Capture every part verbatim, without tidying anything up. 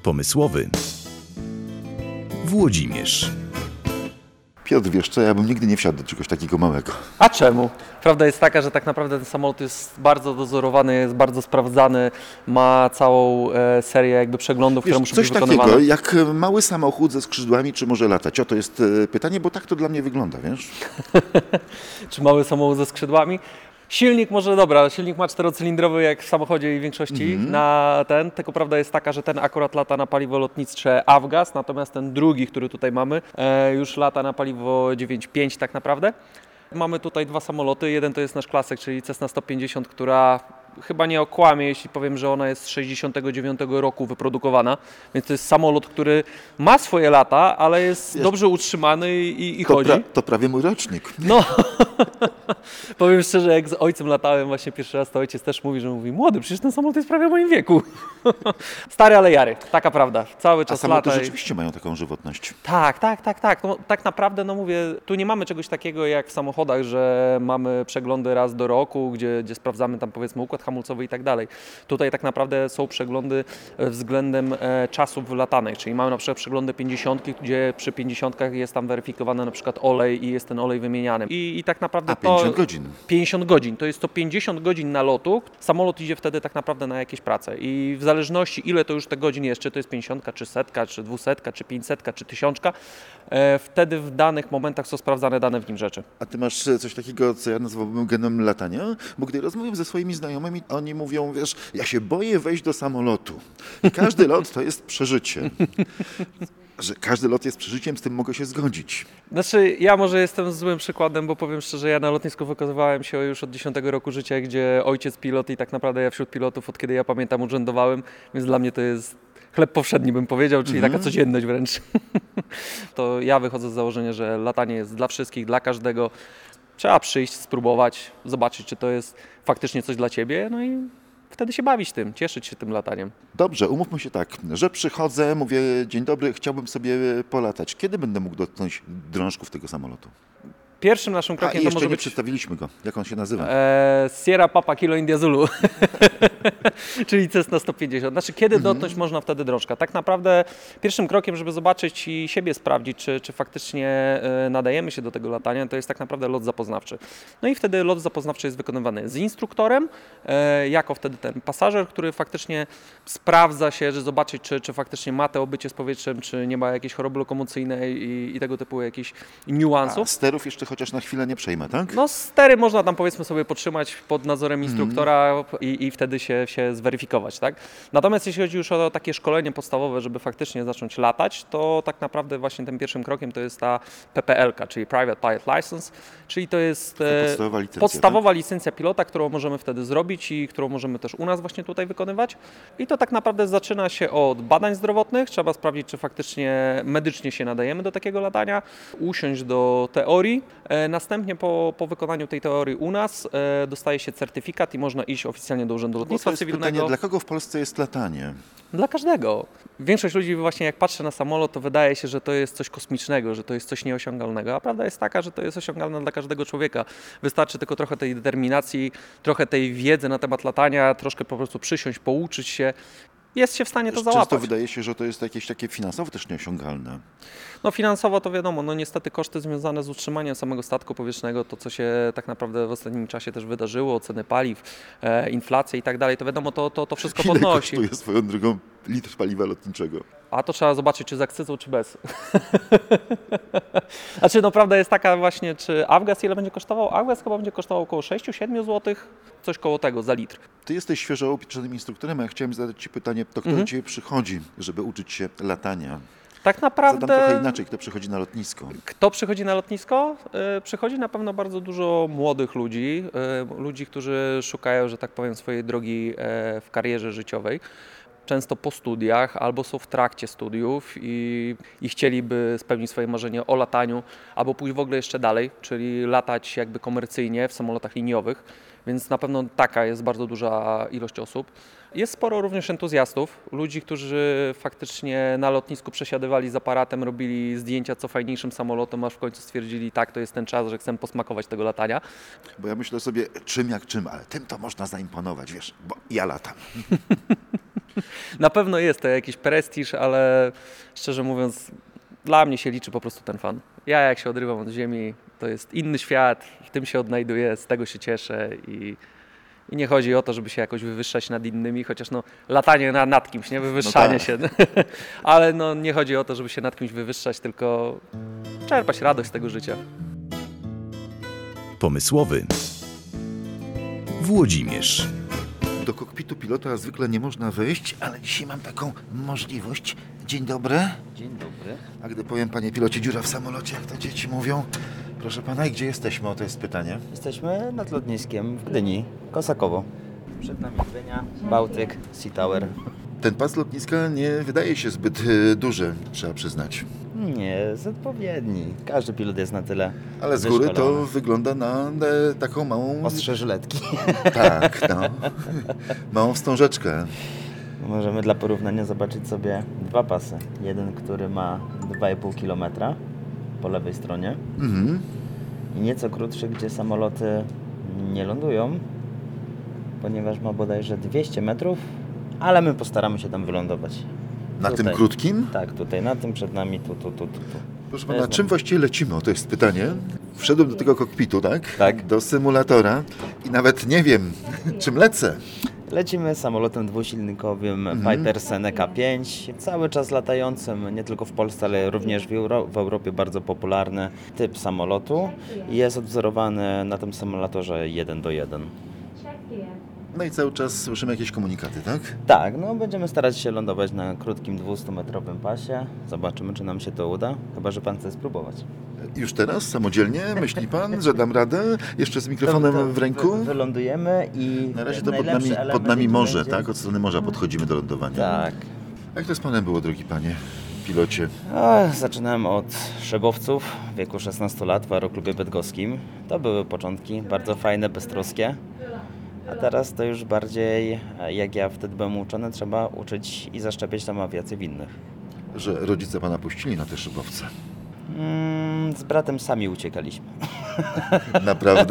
pomysłowy Włodzimierz. Piotr, wiesz co, ja bym nigdy nie wsiadł do czegoś takiego małego. A czemu? Prawda jest taka, że tak naprawdę ten samolot jest bardzo dozorowany, jest bardzo sprawdzany, ma całą e, serię jakby przeglądów, Wiesz, które muszą coś być wykonywane. takiego jak mały samochód ze skrzydłami, czy może latać? O, to jest e, pytanie, bo tak to dla mnie wygląda, wiesz? Czy mały samochód ze skrzydłami? Silnik może, dobra, silnik ma czterocylindrowy jak w samochodzie i w większości Mhm. na ten, tylko prawda jest taka, że ten akurat lata na paliwo lotnicze Avgas, natomiast ten drugi, który tutaj mamy, e, już lata na paliwo dziewięć pięć tak naprawdę. Mamy tutaj dwa samoloty, jeden to jest nasz klasyk, czyli Cessna sto pięćdziesiąt, która chyba nie okłamie, jeśli powiem, że ona jest z sześćdziesiątego dziewiątego roku wyprodukowana, więc to jest samolot, który ma swoje lata, ale jest Wiesz, dobrze utrzymany i, i To, chodzi. pra, to prawie mój rocznik. No, powiem szczerze, jak z ojcem latałem właśnie pierwszy raz, to ojciec też mówi, że mówi, młody, przecież ten samolot jest prawie w moim wieku. Stary, ale jary, taka prawda, cały A czas samoloty lata. i- rzeczywiście mają taką żywotność. Tak, tak, tak, tak. No, tak naprawdę, no mówię, tu nie mamy czegoś takiego jak w samochodach, że mamy przeglądy raz do roku, gdzie, gdzie sprawdzamy tam powiedzmy układ hamulcowy i tak dalej. Tutaj tak naprawdę są przeglądy względem e, czasów latanych, czyli mamy na przykład przeglądy pięćdziesiątki, gdzie przy pięćdziesiątkach jest tam weryfikowany na przykład olej i jest ten olej wymieniany. I, i tak naprawdę A, to... pięćdziesiąt godzin. pięćdziesiąt godzin, to jest to pięćdziesiąt godzin nalotu, samolot idzie wtedy tak naprawdę na jakieś prace i w zależności ile to już te godzin jest, czy to jest pięćdziesiątka, czy setka, czy dwusetka, czy pięćsetka, czy tysiączka, e, wtedy w danych momentach są sprawdzane dane w nim rzeczy. A ty masz e, coś takiego, co ja nazwałbym genem latania? Bo gdy rozmawiam ze swoimi znajomymi, oni mówią, wiesz, ja się boję wejść do samolotu. I każdy lot to jest przeżycie. Że każdy lot jest przeżyciem, z tym mogę się zgodzić. Znaczy, ja może jestem złym przykładem, bo powiem szczerze, ja na lotnisku wykazywałem się już od dziesiątego roku życia, gdzie ojciec pilot i tak naprawdę ja wśród pilotów, od kiedy ja pamiętam, urzędowałem, więc dla mnie to jest chleb powszedni, bym powiedział, czyli Mhm. taka codzienność wręcz. To ja wychodzę z założenia, że latanie jest dla wszystkich, dla każdego. Trzeba przyjść, spróbować, zobaczyć, czy to jest faktycznie coś dla ciebie, no i wtedy się bawić tym, cieszyć się tym lataniem. Dobrze, umówmy się tak, że przychodzę, mówię, dzień dobry, chciałbym sobie polatać. Kiedy będę mógł dotknąć drążków tego samolotu? Pierwszym naszym A krokiem i to jeszcze może nie być przedstawiliśmy go. Jak on się nazywa? e, Sierra Papa Kilo India Zulu, czyli Cessna sto pięćdziesiąt. Znaczy, kiedy Mhm. dotknąć można wtedy drążka? Tak naprawdę pierwszym krokiem, żeby zobaczyć i siebie sprawdzić, czy, czy faktycznie e, nadajemy się do tego latania, to jest tak naprawdę lot zapoznawczy. No i wtedy lot zapoznawczy jest wykonywany z instruktorem, e, jako wtedy ten pasażer, który faktycznie sprawdza się, że zobaczyć, czy, czy faktycznie ma to obycie z powietrzem, czy nie ma jakiejś choroby lokomocyjnej i, i tego typu jakichś A niuansów. sterów jeszcze chociaż na chwilę nie przejmę, tak? No stery można tam powiedzmy sobie potrzymać pod nadzorem Mhm. instruktora i, i wtedy się, się zweryfikować, tak? Natomiast jeśli chodzi już o takie szkolenie podstawowe, żeby faktycznie zacząć latać, to tak naprawdę właśnie tym pierwszym krokiem to jest ta P P L-ka, czyli Private Pilot License, czyli to jest e, Podstawowa licencja, podstawowa licencja pilota, którą możemy wtedy zrobić i którą możemy też u nas właśnie tutaj wykonywać. I to tak naprawdę zaczyna się od badań zdrowotnych, trzeba sprawdzić, czy faktycznie medycznie się nadajemy do takiego latania, usiąść do teorii. E, Następnie po, po wykonaniu tej teorii u nas e, dostaje się certyfikat i można iść oficjalnie do Urzędu Bo to Lotnictwa jest Cywilnego. pytanie, dla kogo w Polsce jest latanie? Dla każdego. Większość ludzi właśnie jak patrzy na samolot, to wydaje się, że to jest coś kosmicznego, że to jest coś nieosiągalnego, a prawda jest taka, że to jest osiągalne dla każdego człowieka. Wystarczy tylko trochę tej determinacji, trochę tej wiedzy na temat latania, troszkę po prostu przysiąść, pouczyć się. Jest się w stanie to Często załapać. wydaje się, że to jest jakieś takie finansowo też nieosiągalne. No finansowo to wiadomo, no niestety koszty związane z utrzymaniem samego statku powietrznego, to co się tak naprawdę w ostatnim czasie też wydarzyło, ceny paliw, e, inflacja i tak dalej, to wiadomo, to, to, to wszystko Ile podnosi. kosztuje swoją drogą litr paliwa lotniczego? A to trzeba zobaczyć, czy z akcyzą, czy bez. Znaczy, no prawda jest taka właśnie, czy Avgas ile będzie kosztował? Avgas chyba będzie kosztował około sześć siedem złotych, coś koło tego za litr. Ty jesteś świeżo upieczonym instruktorem, a ja chciałem zadać Ci pytanie, to kto Mhm. do Ciebie przychodzi, żeby uczyć się latania? Tak Zadam naprawdę... trochę inaczej, kto przychodzi na lotnisko? Kto przychodzi na lotnisko? Y, Przychodzi na pewno bardzo dużo młodych ludzi, y, ludzi, którzy szukają, że tak powiem, swojej drogi e, w karierze życiowej. Często po studiach albo są w trakcie studiów i, i chcieliby spełnić swoje marzenie o lataniu, albo pójść w ogóle jeszcze dalej, czyli latać jakby komercyjnie w samolotach liniowych, więc na pewno taka jest bardzo duża ilość osób. Jest sporo również entuzjastów, ludzi, którzy faktycznie na lotnisku przesiadywali z aparatem, robili zdjęcia co fajniejszym samolotem, aż w końcu stwierdzili, tak, to jest ten czas, że chcę posmakować tego latania. Bo ja myślę sobie, czym jak czym, ale tym to można zaimponować, wiesz, bo ja latam. Na pewno jest to jakiś prestiż, ale szczerze mówiąc, dla mnie się liczy po prostu ten fan. Ja jak się odrywam od ziemi, to jest inny świat, w tym się odnajduję, z tego się cieszę i, i nie chodzi o to, żeby się jakoś wywyższać nad innymi, chociaż no latanie na, nad kimś, nie wywyższanie No tak. się, ale no nie chodzi o to, żeby się nad kimś wywyższać, tylko czerpać radość z tego życia. Pomysłowy Włodzimierz. Do kokpitu pilota zwykle nie można wejść, ale dzisiaj mam taką możliwość. Dzień dobry. Dzień dobry. A gdy powiem, panie pilocie, dziura w samolocie, jak to dzieci mówią. Proszę pana, i gdzie jesteśmy? O, to jest pytanie. Jesteśmy nad lotniskiem w Gdyni, Kosakowo. Przed nami Gdynia, Bałtyk, Sea Tower. Ten pas lotniska nie wydaje się zbyt e, duży, trzeba przyznać. Nie, jest odpowiedni. Każdy pilot jest na tyle Ale z góry to wyszkolony. wygląda na e, taką małą... Ostrze żyletki. Tak, no. Małą wstążeczkę. Możemy dla porównania zobaczyć sobie dwa pasy. Jeden, który ma dwa i pół kilometra po lewej stronie Mhm. i nieco krótszy, gdzie samoloty nie lądują, ponieważ ma bodajże dwieście metrów, ale my postaramy się tam wylądować. Na Tutaj. tym krótkim? Tak, tutaj, na tym przed nami, tu, tu, tu, tu. tu. Proszę To pana, jest czym właściwie lecimy? O, to jest pytanie. Wszedłem do tego kokpitu, tak? Tak. Do symulatora i nawet nie wiem, czym lecę. Lecimy samolotem dwusilnikowym Mhm. Piper Seneca pięć, cały czas latającym, nie tylko w Polsce, ale również w, Euro- w Europie bardzo popularny typ samolotu i jest odwzorowany na tym symulatorze jeden do jeden. No i cały czas słyszymy jakieś komunikaty, tak? Tak, no będziemy starać się lądować na krótkim dwustumetrowym pasie. Zobaczymy, czy nam się to uda, chyba że pan chce spróbować. Już teraz, samodzielnie, myśli pan, że dam radę? Jeszcze z mikrofonem To- to w ręku? wy- Wylądujemy i Na razie to pod najlepszy nami, pod element, nami jaki morze, będzie- tak? Od strony morza podchodzimy do lądowania. Tak. Jak to z panem było, drogi panie pilocie? A, zaczynałem od szybowców w wieku szesnastu lat w Aeroklubie Bydgoskim. To były początki, bardzo fajne, beztroskie. A teraz to już bardziej, jak ja wtedy byłem uczony, trzeba uczyć i zaszczepiać tam awiację w innych. Że rodzice pana puścili na te szybowce. Mm, z bratem sami uciekaliśmy. Naprawdę?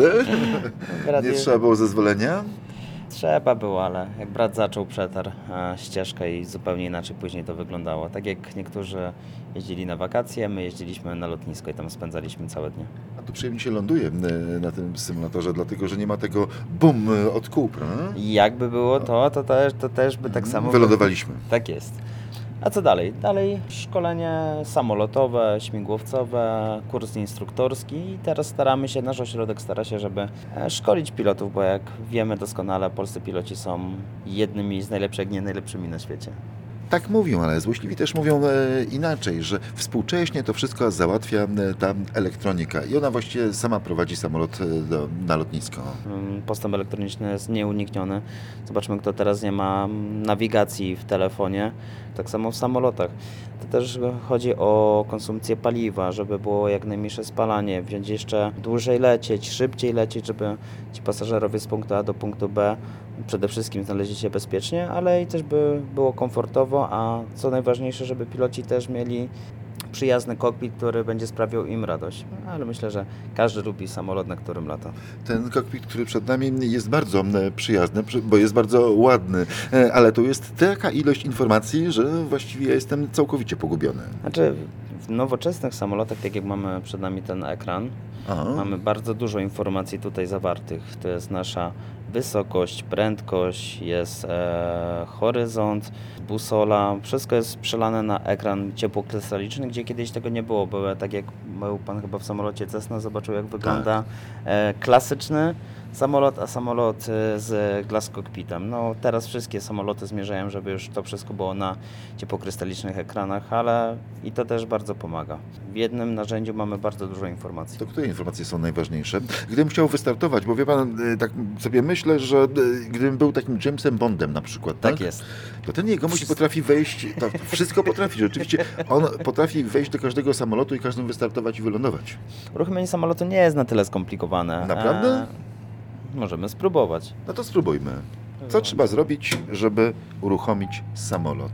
Brat Nie jest- trzeba było zezwolenia? Trzeba było, ale jak brat zaczął, przetarł e, ścieżkę i zupełnie inaczej później to wyglądało. Tak jak niektórzy jeździli na wakacje, my jeździliśmy na lotnisko i tam spędzaliśmy całe dnie. A tu przyjemnie się ląduje e, na tym symulatorze, dlatego że nie ma tego bum e, od kół, prawda? I jakby było to, to też, to też by tak samo... Wylądowaliśmy. Tak jest. A co dalej? Dalej szkolenie samolotowe, śmigłowcowe, kurs instruktorski i teraz staramy się, nasz ośrodek stara się, żeby e, szkolić pilotów, bo jak wiemy doskonale, polscy piloci są jednymi z najlepszych, jak nie najlepszymi na świecie. Tak mówią, ale złośliwi też mówią e, inaczej, że współcześnie to wszystko załatwia e, ta elektronika i ona właściwie sama prowadzi samolot e, do, na lotnisko. Mm, Postęp elektroniczny jest nieunikniony. Zobaczmy, kto teraz nie ma mm, nawigacji w telefonie, tak samo w samolotach. To też chodzi o konsumpcję paliwa, żeby było jak najmniejsze spalanie, wziąć jeszcze dłużej lecieć, szybciej lecieć, żeby ci pasażerowie z punktu A do punktu B przede wszystkim znaleźli się bezpiecznie, ale i też by było komfortowo, a co najważniejsze, żeby piloci też mieli przyjazny kokpit, który będzie sprawiał im radość. Ale myślę, że każdy lubi samolot, na którym lata. Ten kokpit, który przed nami jest bardzo e, przyjazny, przy- bo jest bardzo ładny, e, ale tu jest taka ilość informacji, że właściwie ja jestem całkowicie pogubiony. Znaczy, w nowoczesnych samolotach, tak jak mamy przed nami ten ekran, Aha. mamy bardzo dużo informacji tutaj zawartych. To jest nasza wysokość, prędkość, jest e, horyzont, busola. Wszystko jest przelane na ekran ciepłokrystaliczny, gdzie kiedyś tego nie było. Były, tak jak był pan chyba w samolocie Cessna, zobaczył jak wygląda e, klasyczny samolot, a samolot e, z glass cockpitem. No teraz wszystkie samoloty zmierzają, żeby już to wszystko było na ciepłokrystalicznych ekranach, ale i to też bardzo pomaga. W jednym narzędziu mamy bardzo dużo informacji. To które informacje są najważniejsze? Gdybym chciał wystartować, bo wie pan, e, tak sobie myślę, że e, gdybym był takim Jamesem Bondem na przykład, tak? Tak jest. To ten jegomość potrafi wejść, to wszystko potrafi, rzeczywiście. On potrafi wejść do każdego samolotu i każdym wystartować i wylądować. Uruchomienie samolotu nie jest na tyle skomplikowane. Naprawdę? E, możemy spróbować. No to spróbujmy. Co trzeba zrobić, żeby uruchomić samolot?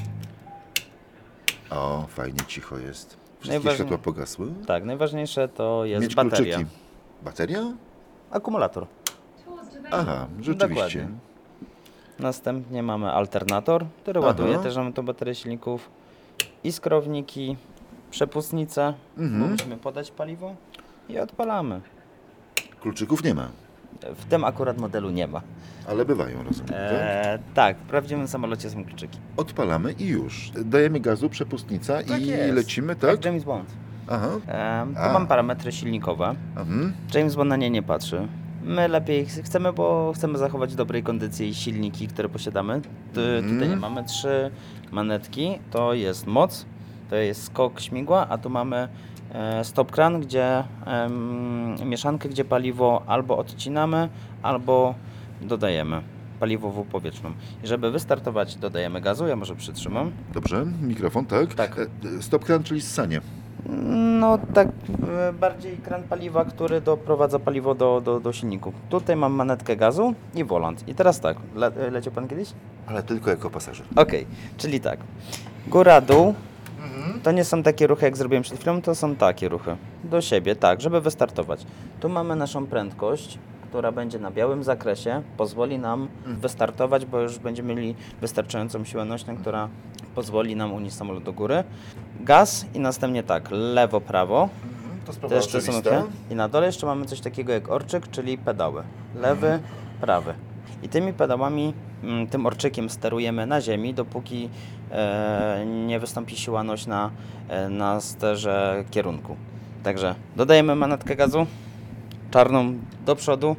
O, fajnie cicho jest. Wszystkie Najważniej- światła pogasły. Tak, najważniejsze to jest Mieć bateria. kluczyki. Bateria? Akumulator. Aha, rzeczywiście. Dokładnie. Następnie mamy alternator, który Aha. ładuje też mamy tą baterię silników. Iskrowniki, przepustnice, Mhm. bo musimy podać paliwo i odpalamy. Kluczyków nie ma, W tym akurat modelu nie ma. ale bywają, rozumiem. Tak? E, tak, w prawdziwym samolocie są kluczyki. Odpalamy i już. Dajemy gazu, przepustnica Tak i jest. lecimy, tak? Jak James Bond. Aha. E, tu A. mam parametry silnikowe. Mhm. James Bond na nie nie patrzy. My lepiej chcemy, bo chcemy zachować dobrej kondycji silniki, które posiadamy. Tu, Mhm. Tutaj nie mamy trzy manetki. To jest moc, to jest skok śmigła, a tu mamy e, stop kran, gdzie em, mieszankę, gdzie paliwo albo odcinamy, albo dodajemy paliwową powietrzną. I żeby wystartować, dodajemy gazu. Ja może przytrzymam. Dobrze, mikrofon, tak? Tak. E, Stop kran, czyli ssanie. No tak, e, bardziej kran paliwa, który doprowadza paliwo do, do, do silniku. Tutaj mam manetkę gazu i volant. I teraz tak, le, leciał Pan kiedyś? Ale tylko jako pasażer. Okej, czyli tak, góra, dół, to nie są takie ruchy, jak zrobiłem przed chwilą, to są takie ruchy. Do siebie, tak, żeby wystartować. Tu mamy naszą prędkość, która będzie na białym zakresie, pozwoli nam wystartować, bo już będziemy mieli wystarczającą siłę nośną, która pozwoli nam unieść samolot do góry. Gaz i następnie tak, lewo, prawo. To To sprawa jeszcze są oczywista. okej. I na dole jeszcze mamy coś takiego jak orczyk, czyli pedały. Lewy, prawy. I tymi pedałami, mm, tym orczykiem sterujemy na ziemi, dopóki e, nie wystąpi siła nośna e, na sterze kierunku. Także dodajemy manetkę gazu, czarną do przodu,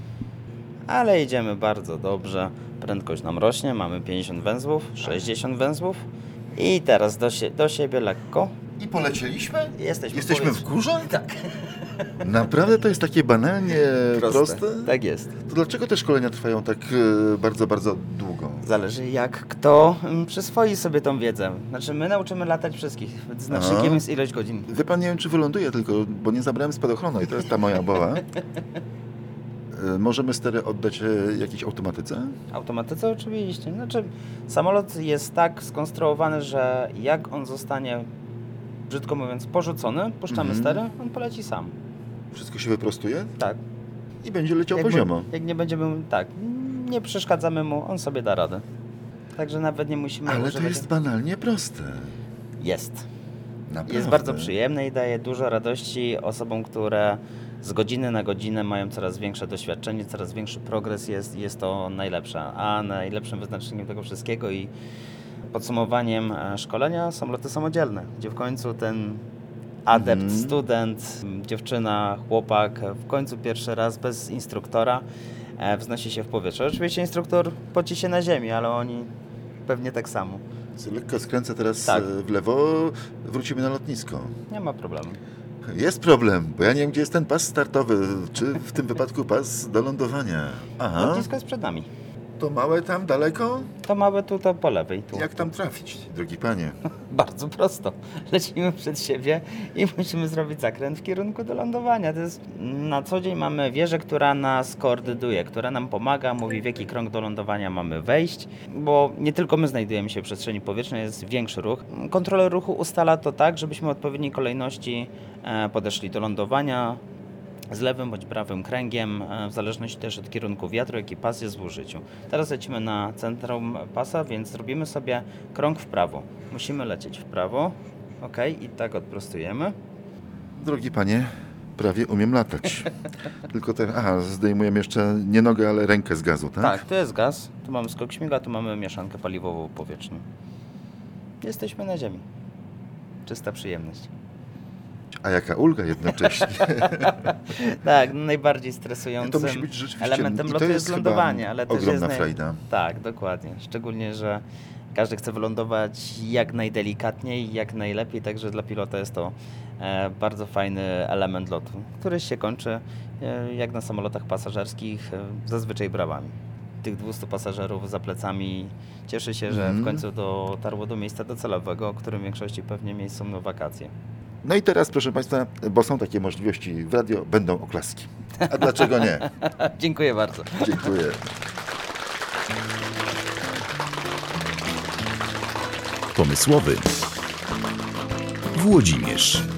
ale idziemy bardzo dobrze. Prędkość nam rośnie, mamy pięćdziesiąt węzłów, sześćdziesiąt węzłów i teraz do, sie- do siebie lekko. I polecieliśmy? Jesteśmy, Jesteśmy w górze? Tak. Naprawdę to jest takie banalnie proste? Tak jest. To dlaczego te szkolenia trwają tak e, bardzo, bardzo długo? Zależy jak kto mm, przyswoi sobie tą wiedzę. Znaczy my nauczymy latać wszystkich. Znacznikiem Aha. jest ilość godzin. Wie pan, nie wiem, czy wyląduję tylko, bo nie zabrałem spadochronu i to jest ta moja obawa. E, Możemy stery oddać e, jakiejś automatyce? Automatyce oczywiście. Znaczy samolot jest tak skonstruowany, że jak on zostanie, brzydko mówiąc, porzucony, puszczamy Mhm. stery, on poleci sam. Wszystko się wyprostuje Tak. i będzie leciał Jak, poziomo. jak nie będziemy, tak, nie przeszkadzamy mu, on sobie da radę. Także nawet nie musimy Ale to używać- jest banalnie proste. Jest. Naprawdę. Jest bardzo przyjemne i daje dużo radości osobom, które z godziny na godzinę mają coraz większe doświadczenie, coraz większy progres jest, jest to najlepsze. A najlepszym wyznaczeniem tego wszystkiego i podsumowaniem e, szkolenia samoloty samodzielne, gdzie w końcu ten adept, Mhm. student, m, dziewczyna, chłopak w końcu pierwszy raz bez instruktora e, wznosi się w powietrze. Oczywiście instruktor poci się na ziemi, ale oni pewnie tak samo. Lekko skręcę teraz Tak. e, w lewo, wrócimy na lotnisko. Nie ma problemu. Jest problem, bo ja nie wiem, gdzie jest ten pas startowy, czy w tym wypadku pas do lądowania. Aha, Lotnisko jest przed nami. to małe tam daleko? To małe tu, to po lewej. Tu. Jak tam trafić, drogi panie? Bardzo prosto. Lecimy przed siebie i musimy zrobić zakręt w kierunku do lądowania. To jest, na co dzień mamy wieżę, która nas koordynuje, która nam pomaga, mówi w jaki krąg do lądowania mamy wejść, bo nie tylko my znajdujemy się w przestrzeni powietrznej, jest większy ruch. Kontroler ruchu ustala to tak, żebyśmy w odpowiedniej kolejności e, podeszli do lądowania z lewym bądź prawym kręgiem, e, w zależności też od kierunku wiatru, jaki pas jest w użyciu. Teraz lecimy na centrum pasa, więc robimy sobie krąg w prawo. Musimy lecieć w prawo, ok, i tak odprostujemy. Drogi panie, prawie umiem latać. Tylko te, aha, zdejmujemy jeszcze nie nogę, ale rękę z gazu, tak? Tak, tu jest gaz, tu mamy skok śmigła, tu mamy mieszankę paliwową powietrzną. Jesteśmy na ziemi. Czysta przyjemność. A jaka ulga jednocześnie. Tak, najbardziej To stresującym musi być rzeczywiście... elementem i lotu to jest jest chyba lądowanie, ale też ogromna jest naj- frajda. Tak, dokładnie. Szczególnie, że każdy chce wylądować jak najdelikatniej, jak najlepiej, także dla pilota jest to e, bardzo fajny element lotu, który się kończy e, jak na samolotach pasażerskich, e, zazwyczaj brawami. Tych dwustu pasażerów za plecami cieszy się, że Mhm. w końcu dotarło do miejsca docelowego, którym w większości pewnie miejsc są wakacje. No i teraz, proszę państwa, bo są takie możliwości w radio, będą oklaski. A dlaczego nie? Dziękuję bardzo. Dziękuję. Pomysłowy Włodzimierz.